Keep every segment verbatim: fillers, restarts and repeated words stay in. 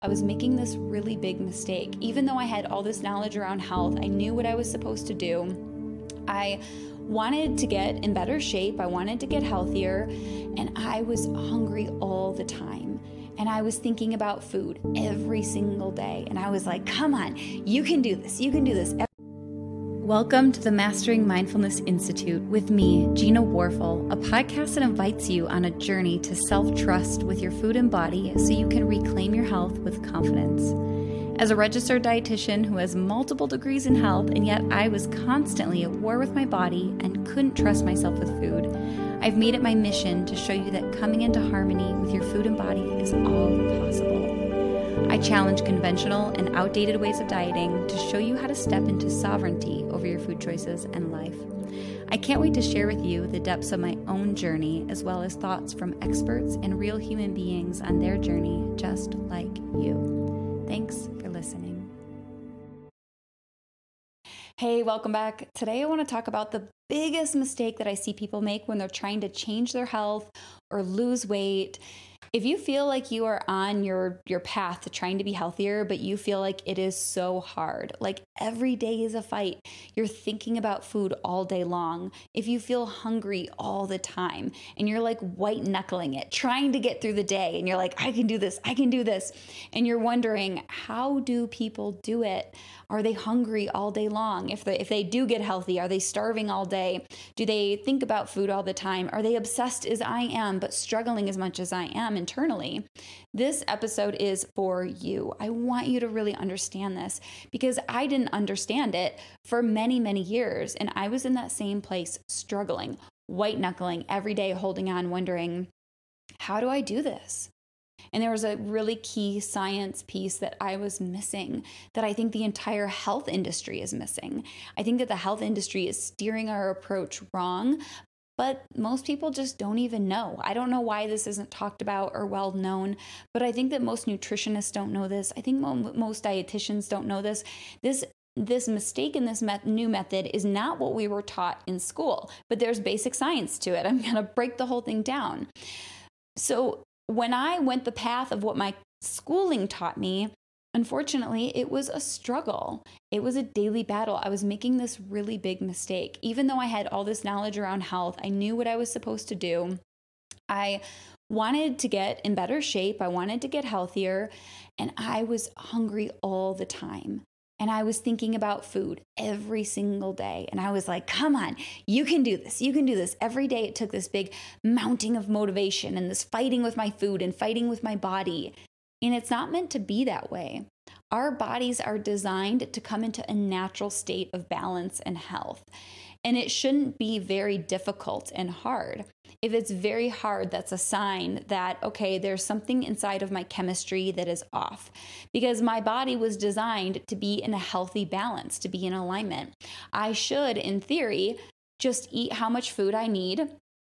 I was making this really big mistake. Even though I had all this knowledge around health, I knew what I was supposed to do. I wanted to get in better shape. I wanted to get healthier, and I was hungry all the time. And I was thinking about food every single day. And I was like, come on, you can do this. You can do this. Welcome to the Mastering Mindfulness Institute with me, Gina Warfel, a podcast that invites you on a journey to self-trust with your food and body so you can reclaim your health with confidence. As a registered dietitian who has multiple degrees in health, and yet I was constantly at war with my body and couldn't trust myself with food, I've made it my mission to show you that coming into harmony with your food and body is all possible. I challenge conventional and outdated ways of dieting to show you how to step into sovereignty over your food choices and life. I can't wait to share with you the depths of my own journey, as well as thoughts from experts and real human beings on their journey, just like you. Thanks for listening. Hey, welcome back. Today I want to talk about the biggest mistake that I see people make when they're trying to change their health or lose weight. If you feel like you are on your, your path to trying to be healthier, but you feel like it is so hard, like every day is a fight, you're thinking about food all day long, if you feel hungry all the time and you're like white knuckling it, trying to get through the day and you're like, I can do this, I can do this. And you're wondering, how do people do it? Are they hungry all day long? If they, if they do get healthy, are they starving all day? Do they think about food all the time? Are they obsessed as I am, but struggling as much as I am internally? This episode is for you. I want you to really understand this because I didn't understand it for many, many years. And I was in that same place, struggling, white knuckling every day, holding on, wondering, how do I do this? And there was a really key science piece that I was missing that I think the entire health industry is missing. I think that the health industry is steering our approach wrong, but most people just don't even know. I don't know why this isn't talked about or well known, but I think that most nutritionists don't know this. I think mo- most dietitians don't know this. This This mistake in this met- new method is not what we were taught in school, but there's basic science to it. I'm going to break the whole thing down. So when I went the path of what my schooling taught me, unfortunately, it was a struggle. It was a daily battle. I was making this really big mistake. Even though I had all this knowledge around health, I knew what I was supposed to do. I wanted to get in better shape. I wanted to get healthier, and I was hungry all the time. And I was thinking about food every single day. And I was like, come on, you can do this. You can do this. Every day it took this big mounting of motivation and this fighting with my food and fighting with my body. And it's not meant to be that way. Our bodies are designed to come into a natural state of balance and health. And it shouldn't be very difficult and hard. If it's very hard, that's a sign that, okay, there's something inside of my chemistry that is off. Because my body was designed to be in a healthy balance, to be in alignment. I should, in theory, just eat how much food I need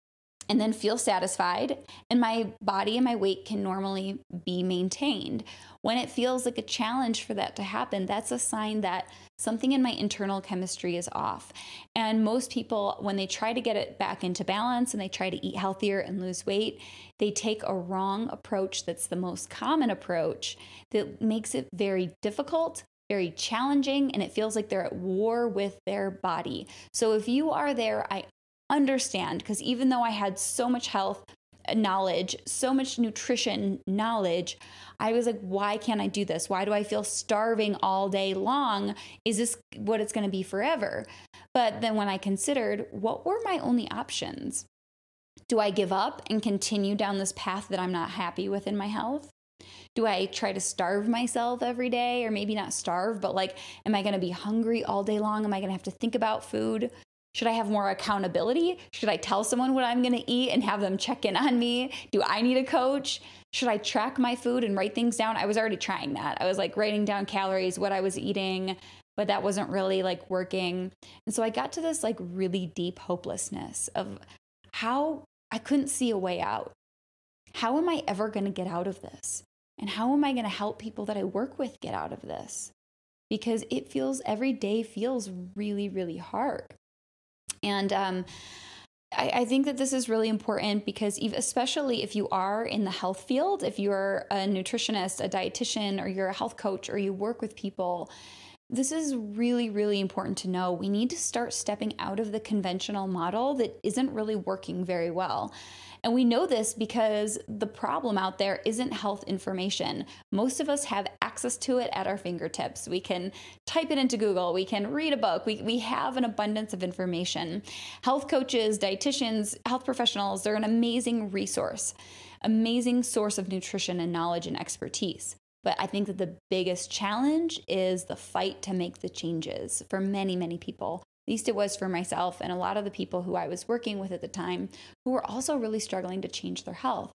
and then feel satisfied, and my body and my weight can normally be maintained. When it feels like a challenge for that to happen, that's a sign that something in my internal chemistry is off. And most people, when they try to get it back into balance and they try to eat healthier and lose weight, they take a wrong approach that's the most common approach that makes it very difficult, very challenging, and it feels like they're at war with their body. So if you are there, I understand, because even though I had so much health knowledge, so much nutrition knowledge, I was like, why can't I do this? Why do I feel starving all day long? Is this what it's going to be forever? But then when I considered, what were my only options? Do I give up and continue down this path that I'm not happy with in my health? Do I try to starve myself every day? Or maybe not starve, but like, am I going to be hungry all day long? Am I going to have to think about food? Should I have more accountability? Should I tell someone what I'm going to eat and have them check in on me? Do I need a coach? Should I track my food and write things down? I was already trying that. I was like writing down calories, what I was eating, but that wasn't really like working. And so I got to this like really deep hopelessness of how I couldn't see a way out. How am I ever going to get out of this? And how am I going to help people that I work with get out of this? Because it feels, every day feels really, really hard. And um, I, I think that this is really important because ev- especially if you are in the health field, if you're a nutritionist, a dietitian, or you're a health coach, or you work with people, this is really, really important to know. We need to start stepping out of the conventional model that isn't really working very well. And we know this because the problem out there isn't health information. Most of us have access to it at our fingertips. We can type it into Google, we can read a book, we, we have an abundance of information. Health coaches, dietitians, health professionals, they're an amazing resource, amazing source of nutrition and knowledge and expertise. But I think that the biggest challenge is the fight to make the changes for many, many people. At least it was for myself and a lot of the people who I was working with at the time who were also really struggling to change their health.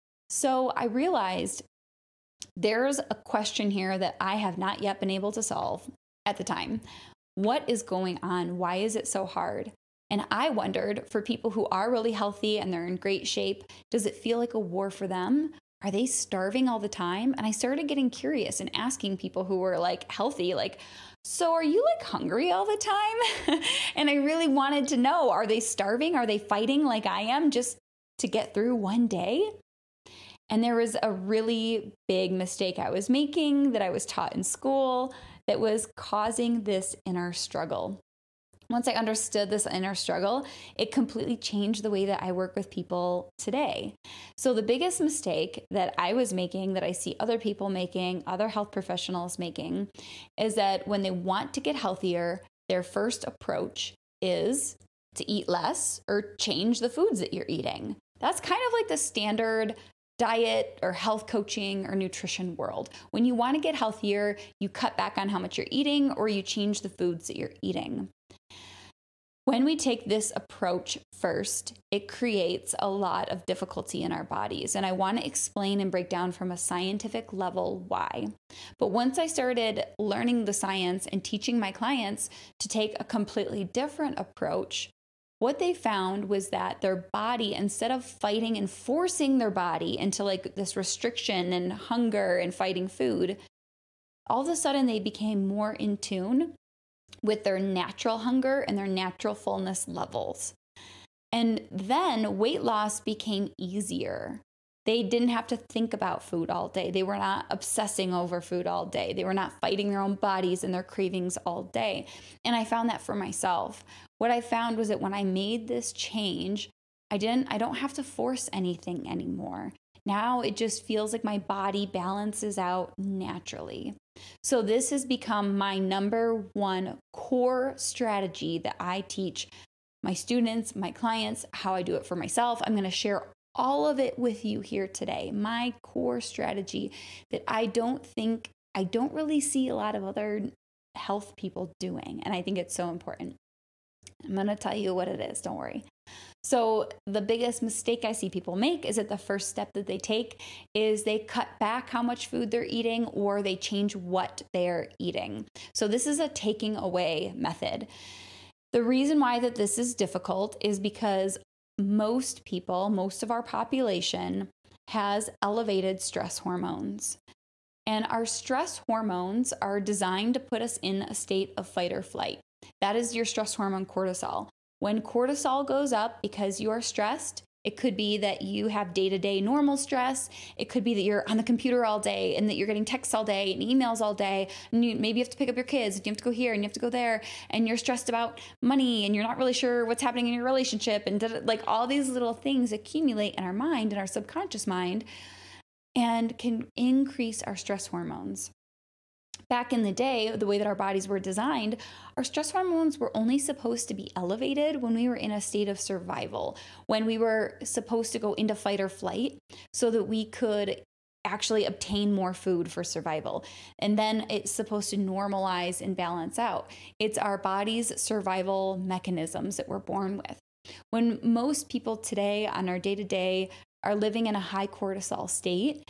So I realized there's a question here that I have not yet been able to solve at the time. What is going on? Why is it so hard? And I wondered, for people who are really healthy and they're in great shape, does it feel like a war for them? Are they starving all the time? And I started getting curious and asking people who were like healthy, like, so are you like hungry all the time? And I really wanted to know, are they starving? Are they fighting like I am just to get through one day? And there was a really big mistake I was making that I was taught in school that was causing this inner struggle. Once I understood this inner struggle, it completely changed the way that I work with people today. So the biggest mistake that I was making, that I see other people making, other health professionals making, is that when they want to get healthier, their first approach is to eat less or change the foods that you're eating. That's kind of like the standard diet or health coaching or nutrition world. When you want to get healthier, you cut back on how much you're eating or you change the foods that you're eating. When we take this approach first, it creates a lot of difficulty in our bodies. And I want to explain and break down from a scientific level why. But once I started learning the science and teaching my clients to take a completely different approach, what they found was that their body, instead of fighting and forcing their body into like this restriction and hunger and fighting food, all of a sudden they became more in tune with their natural hunger and their natural fullness levels. And then weight loss became easier. They didn't have to think about food all day. They were not obsessing over food all day. They were not fighting their own bodies and their cravings all day. And I found that for myself. What I found was that when I made this change, I didn't, I don't have to force anything anymore. Now it just feels like my body balances out naturally. So this has become my number one core strategy that I teach my students, my clients, how I do it for myself. I'm going to share all of it with you here today. My core strategy that I don't think, I don't really see a lot of other health people doing. And I think it's so important. I'm going to tell you what it is. Don't worry. So the biggest mistake I see people make is that the first step that they take is they cut back how much food they're eating or they change what they're eating. So this is a taking away method. The reason why that this is difficult is because most people, most of our population has elevated stress hormones. And our stress hormones are designed to put us in a state of fight or flight. That is your stress hormone cortisol. When cortisol goes up because you are stressed, it could be that you have day-to-day normal stress. It could be that you're on the computer all day and that you're getting texts all day and emails all day. And you, maybe you have to pick up your kids and you have to go here and you have to go there and you're stressed about money and you're not really sure what's happening in your relationship. And like all these little things accumulate in our mind, in our subconscious mind, and can increase our stress hormones. Back in the day, the way that our bodies were designed, our stress hormones were only supposed to be elevated when we were in a state of survival, when we were supposed to go into fight or flight so that we could actually obtain more food for survival. And then it's supposed to normalize and balance out. It's our body's survival mechanisms that we're born with. When most people today on our day-to-day are living in a high cortisol state,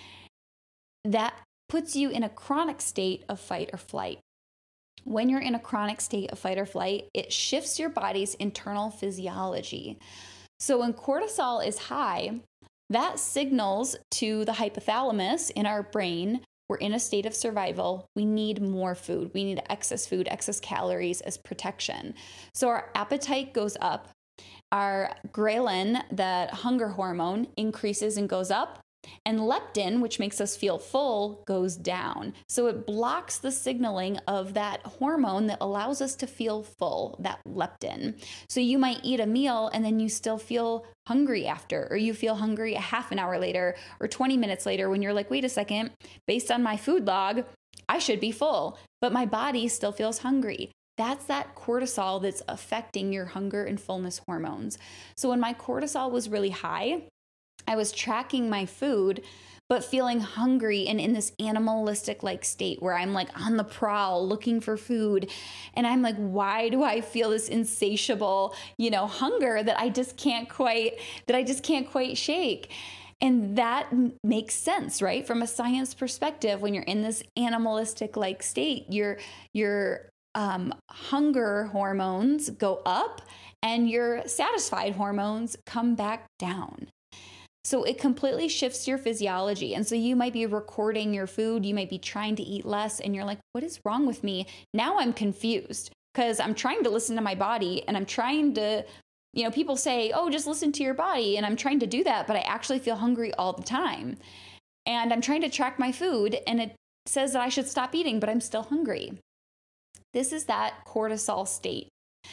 that puts you in a chronic state of fight or flight. When you're in a chronic state of fight or flight, it shifts your body's internal physiology. So when cortisol is high, that signals to the hypothalamus in our brain, we're in a state of survival. We need more food. We need excess food, excess calories as protection. So our appetite goes up. our ghrelin, that hunger hormone, increases and goes up. And leptin, which makes us feel full, goes down. So it blocks the signaling of that hormone that allows us to feel full, that leptin. So you might eat a meal and then you still feel hungry after, or you feel hungry a half an hour later or twenty minutes later when you're like, wait a second, based on my food log, I should be full, but my body still feels hungry. That's that cortisol that's affecting your hunger and fullness hormones. So when my cortisol was really high, I was tracking my food, but feeling hungry and in this animalistic like state where I'm like on the prowl looking for food. And I'm like, why do I feel this insatiable, you know, hunger that I just can't quite, that I just can't quite shake? And that makes sense, right? From a science perspective, when you're in this animalistic like state, your, your um, hunger hormones go up and your satisfied hormones come back down. So it completely shifts your physiology. And so you might be recording your food, you might be trying to eat less, and you're like, what is wrong with me? Now I'm confused because I'm trying to listen to my body and I'm trying to, you know, people say, oh, just listen to your body. And I'm trying to do that, but I actually feel hungry all the time. And I'm trying to track my food and it says that I should stop eating, but I'm still hungry. This is that cortisol state.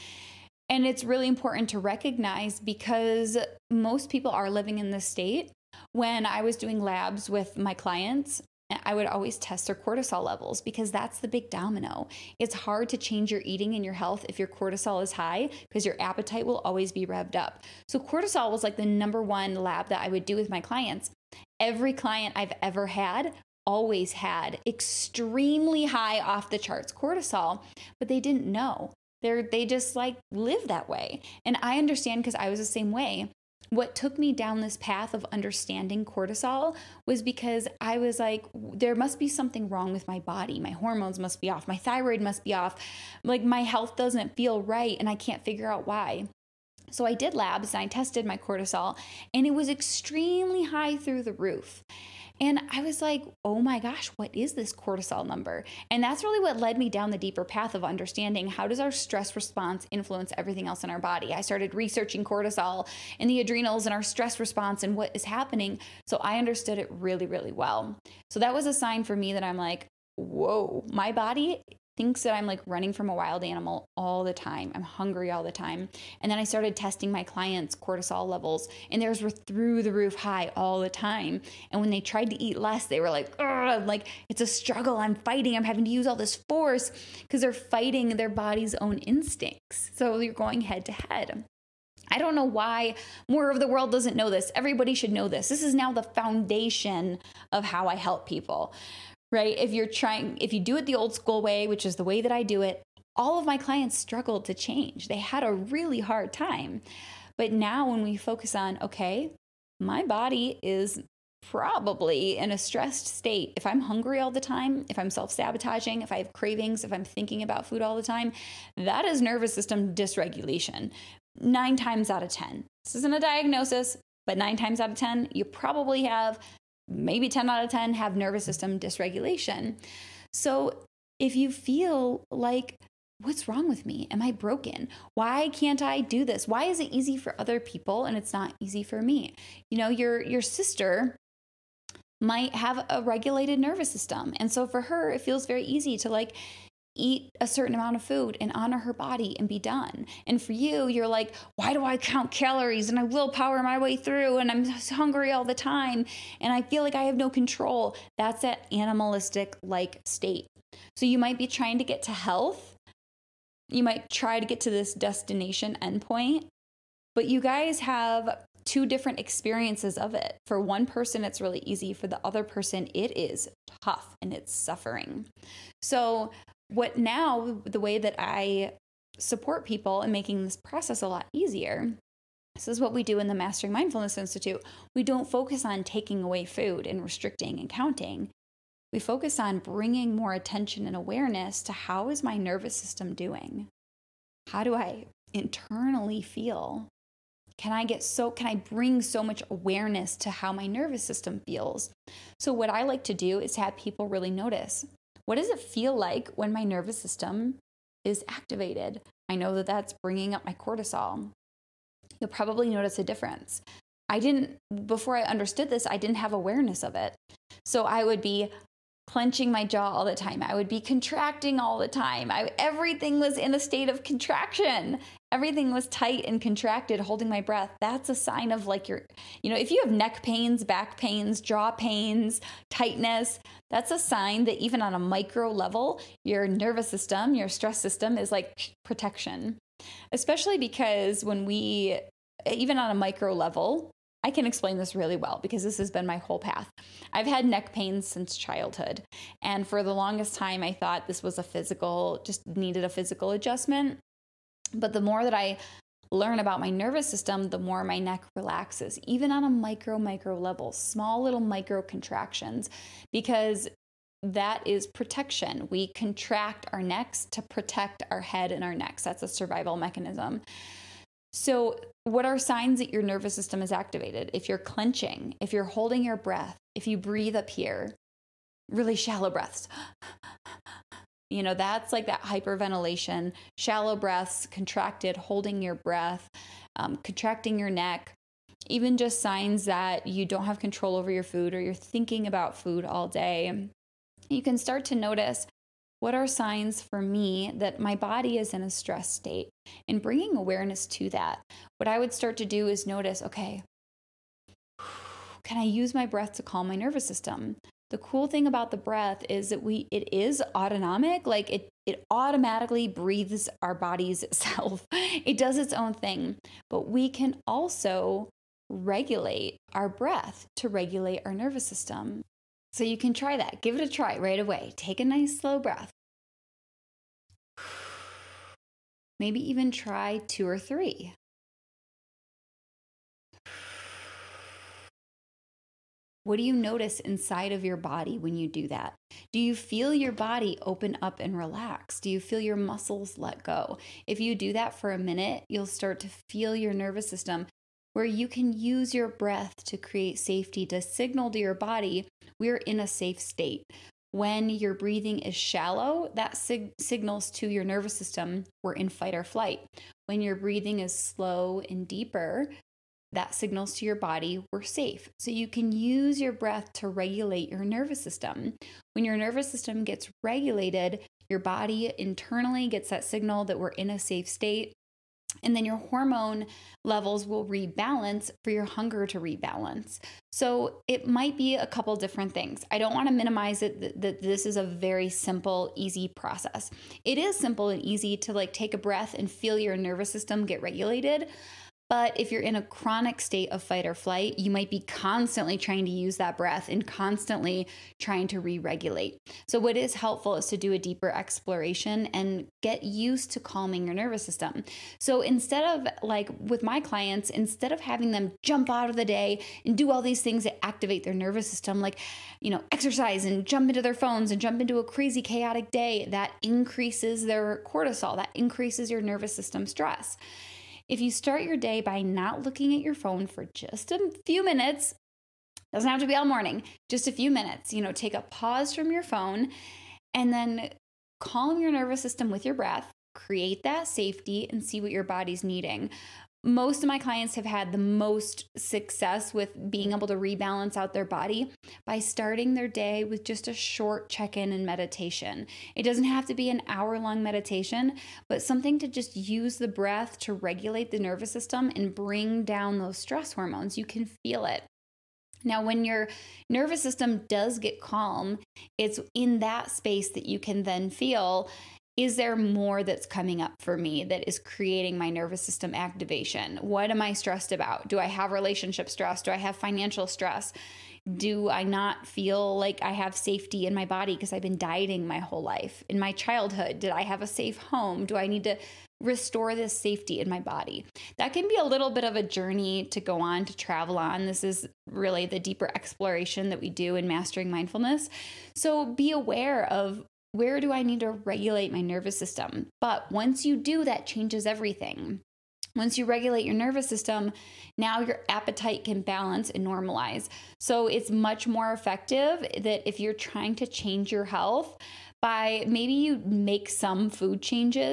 And it's really important to recognize because most people are living in this state. When I was doing labs with my clients, I would always test their cortisol levels because that's the big domino. It's hard to change your eating and your health if your cortisol is high because your appetite will always be revved up. So cortisol was like the number one lab that I would do with my clients. Every client I've ever had always had extremely high off the charts cortisol, but they didn't know. They're, they just like live that way. And I understand because I was the same way. What took me down this path of understanding cortisol was because I was like, there must be something wrong with my body. My hormones must be off. My thyroid must be off. Like my health doesn't feel right and I can't figure out why. So I did labs and I tested my cortisol and it was extremely high through the roof. And I was like, oh my gosh, what is this cortisol number? And that's really what led me down the deeper path of understanding how does our stress response influence everything else in our body. I started researching cortisol and the adrenals and our stress response and what is happening. So I understood it really, really well. So that was a sign for me that I'm like, whoa, my body thinks that I'm like running from a wild animal all the time. I'm hungry all the time. And then I started testing my clients' cortisol levels and theirs were through the roof high all the time. And when they tried to eat less, they were like, ugh, like it's a struggle. I'm fighting. I'm having to use all this force because they're fighting their body's own instincts. So you're going head to head. I don't know why more of the world doesn't know this. Everybody should know this. This is now the foundation of how I help people. Right? If you're trying, if you do it the old school way, which is the way that I do it, all of my clients struggled to change. They had a really hard time. But now when we focus on, okay, my body is probably in a stressed state. If I'm hungry all the time, if I'm self-sabotaging, if I have cravings, if I'm thinking about food all the time, that is nervous system dysregulation. Nine times out of ten. This isn't a diagnosis, but nine times out of ten, you probably have maybe ten out of ten have nervous system dysregulation. So if you feel like, what's wrong with me? Am I broken? Why can't I do this? Why is it easy for other people and it's not easy for me? You know, your, your sister might have a regulated nervous system. And so for her, it feels very easy to like eat a certain amount of food and honor her body and be done. And for you, you're like, why do I count calories and I willpower my way through and I'm hungry all the time and I feel like I have no control? That's that animalistic like state. So you might be trying to get to health. You might try to get to this destination endpoint, but you guys have two different experiences of it. For one person, it's really easy. For the other person, it is tough and it's suffering. So what now, the way that I support people in making this process a lot easier, this is what we do in the Mastering Mindfulness Institute. We don't focus on taking away food and restricting and counting. We focus on bringing more attention and awareness to how is my nervous system doing? How do I internally feel? Can I get so, can I bring so much awareness to how my nervous system feels? So what I like to do is have people really notice, what does it feel like when my nervous system is activated? I know that that's bringing up my cortisol. you'll probably notice a difference. I didn't, before I understood this, I didn't have awareness of it. So I would be clenching my jaw all the time. I would be contracting all the time. I, everything was in a state of contraction. Everything was tight and contracted, holding my breath. That's a sign of like your, you know, if you have neck pains, back pains, jaw pains, tightness, that's a sign that even on a micro level, your nervous system, your stress system is like protection. Especially because when we, even on a micro level, I can explain this really well because this has been my whole path. I've had neck pains since childhood. And for the longest time, I thought this was a physical, just needed a physical adjustment. But the more that I learn about my nervous system, the more my neck relaxes, even on a micro, micro level, small little micro contractions, because that is protection. We contract our necks to protect our head and our necks. That's a survival mechanism. So what are signs that your nervous system is activated? If you're clenching, if you're holding your breath, if you breathe up here, really shallow breaths, you know, that's like that hyperventilation, shallow breaths, contracted, holding your breath, um, contracting your neck, even just signs that you don't have control over your food or you're thinking about food all day. You can start to notice, what are signs for me that my body is in a stress state, and bringing awareness to that. What I would start to do is notice, okay, can I use my breath to calm my nervous system? The cool thing about the breath is that we, it is autonomic, like it, it automatically breathes our bodies itself. It does its own thing, but we can also regulate our breath to regulate our nervous system. So you can try that. Give it a try right away. Take a nice slow breath. Maybe even try two or three. What do you notice inside of your body when you do that? Do you feel your body open up and relax? Do you feel your muscles let go? If you do that for a minute, you'll start to feel your nervous system, where you can use your breath to create safety, to signal to your body, we're in a safe state. When your breathing is shallow, that sig- signals to your nervous system, we're in fight or flight. When your breathing is slow and deeper, that signals to your body, we're safe. So you can use your breath to regulate your nervous system. When your nervous system gets regulated, your body internally gets that signal that we're in a safe state. And then your hormone levels will rebalance for your hunger to rebalance. So it might be a couple different things. I don't want to minimize it that, that this is a very simple, easy process. It is simple and easy to like take a breath and feel your nervous system get regulated. But if you're in a chronic state of fight or flight, you might be constantly trying to use that breath and constantly trying to re-regulate. So what is helpful is to do a deeper exploration and get used to calming your nervous system. So instead of like with my clients, instead of having them jump out of the day and do all these things that activate their nervous system, like, you know, exercise and jump into their phones and jump into a crazy chaotic day, that increases their cortisol, that increases your nervous system stress. If you start your day by not looking at your phone for just a few minutes, doesn't have to be all morning, just a few minutes, you know, take a pause from your phone and then calm your nervous system with your breath, create that safety and see what your body's needing. Most of my clients have had the most success with being able to rebalance out their body by starting their day with just a short check-in and meditation. It doesn't have to be an hour-long meditation, but something to just use the breath to regulate the nervous system and bring down those stress hormones. You can feel it. Now, when your nervous system does get calm, it's in that space that you can then feel, is there more that's coming up for me that is creating my nervous system activation? What am I stressed about? Do I have relationship stress? Do I have financial stress? Do I not feel like I have safety in my body because I've been dieting my whole life? In my childhood, did I have a safe home? Do I need to restore this safety in my body? That can be a little bit of a journey to go on, to travel on. This is really the deeper exploration that we do in Mastering Mindfulness. So be aware of, where do I need to regulate my nervous system? But once you do, that changes everything. Once you regulate your nervous system, now your appetite can balance and normalize. So it's much more effective that if you're trying to change your health, by maybe you make some food changes,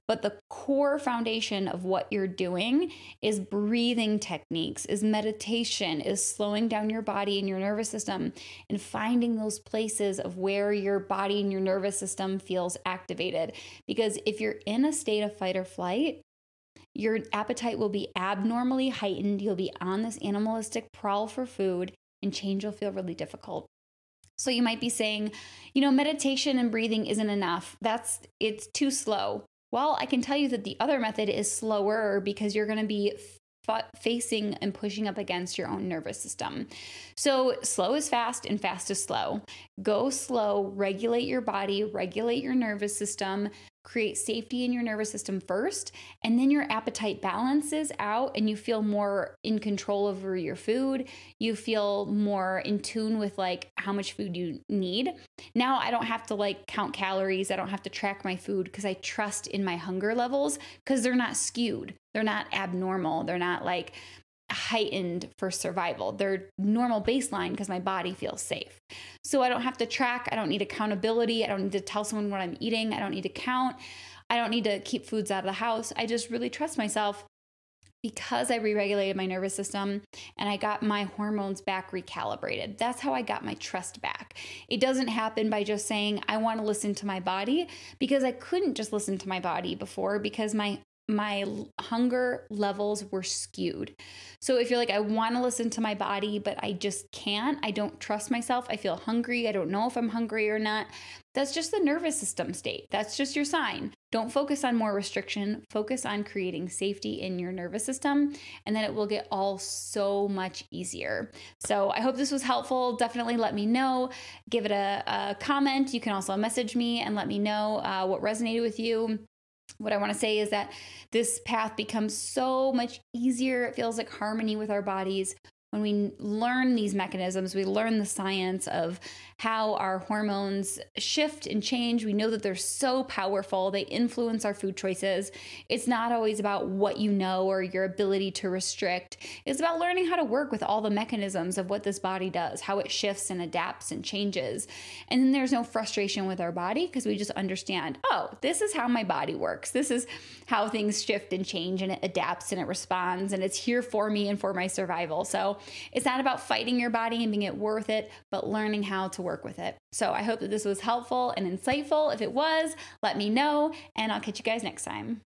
But the core foundation of what you're doing is breathing techniques, is meditation, is slowing down your body and your nervous system and finding those places of where your body and your nervous system feels activated. Because if you're in a state of fight or flight, your appetite will be abnormally heightened. You'll be on this animalistic prowl for food, and change will feel really difficult. So you might be saying, you know, meditation and breathing isn't enough. That's, it's too slow. Well, I can tell you that the other method is slower because you're going to be f- facing and pushing up against your own nervous system. So slow is fast and fast is slow. Go slow, regulate your body, regulate your nervous system, create safety in your nervous system first, and then your appetite balances out and you feel more in control over your food. You feel more in tune with like how much food you need. Now I don't have to like count calories. I don't have to track my food because I trust in my hunger levels because they're not skewed. They're not abnormal. They're not like heightened for survival. They're normal baseline because my body feels safe. So I don't have to track. I don't need accountability. I don't need to tell someone what I'm eating. I don't need to count. I don't need to keep foods out of the house. I just really trust myself because I re-regulated my nervous system and I got my hormones back recalibrated. That's how I got my trust back. It doesn't happen by just saying, I want to listen to my body, because I couldn't just listen to my body before because my my hunger levels were skewed. So if you're like, I want to listen to my body, but I just can't, I don't trust myself, I feel hungry, I don't know if I'm hungry or not, that's just the nervous system state. That's just your sign. Don't focus on more restriction, focus on creating safety in your nervous system, and then it will get all so much easier. So I hope this was helpful. Definitely let me know. Give it a, a comment. You can also message me and let me know uh, what resonated with you. What I want to say is that this path becomes so much easier. It feels like harmony with our bodies when we learn these mechanisms. We learn the science of how our hormones shift and change. We know that they're so powerful. They influence our food choices. It's not always about what you know or your ability to restrict. It's about learning how to work with all the mechanisms of what this body does, how it shifts and adapts and changes. And then there's no frustration with our body because we just understand, oh, this is how my body works. This is how things shift and change, and it adapts and it responds, and it's here for me and for my survival. So it's not about fighting your body and being it worth it, but learning how to work with it. So I hope that this was helpful and insightful. If it was, let me know, and I'll catch you guys next time.